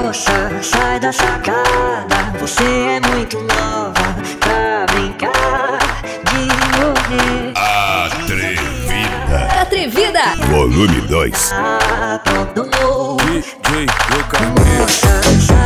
Moça, sai da sacada, você é muito nova pra brincar de morrer. Atrevida. Atrevida. Volume 2. DJ, eu caguei. Moça,